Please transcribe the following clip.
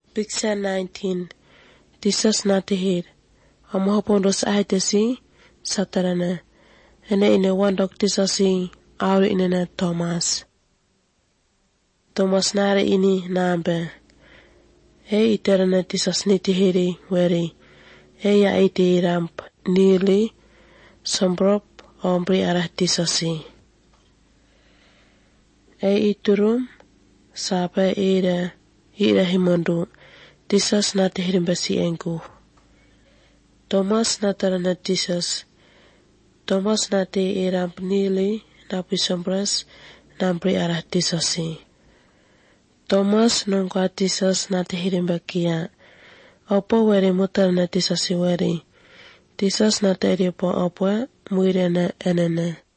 Picture 19. Jesus natihir. Amahapon dos aitesi satarana. Ene ine wandok tisasi auri inena Thomas. Thomas nare ini nambe. Iterana tisas nitihiri weri. Ya iti ramp nili sombrop ombri arah tisasi. Iturum sapa ira himondu. Jesus natihirim basi engku. Thomas natarana Jesus. Thomas nati iram nili napi sombras nampri arah tisasi. Thomas nongka Jesus natihirim bakia. Opo weri mutar na tisasi weri. Jesus natiri po opo muirena enene.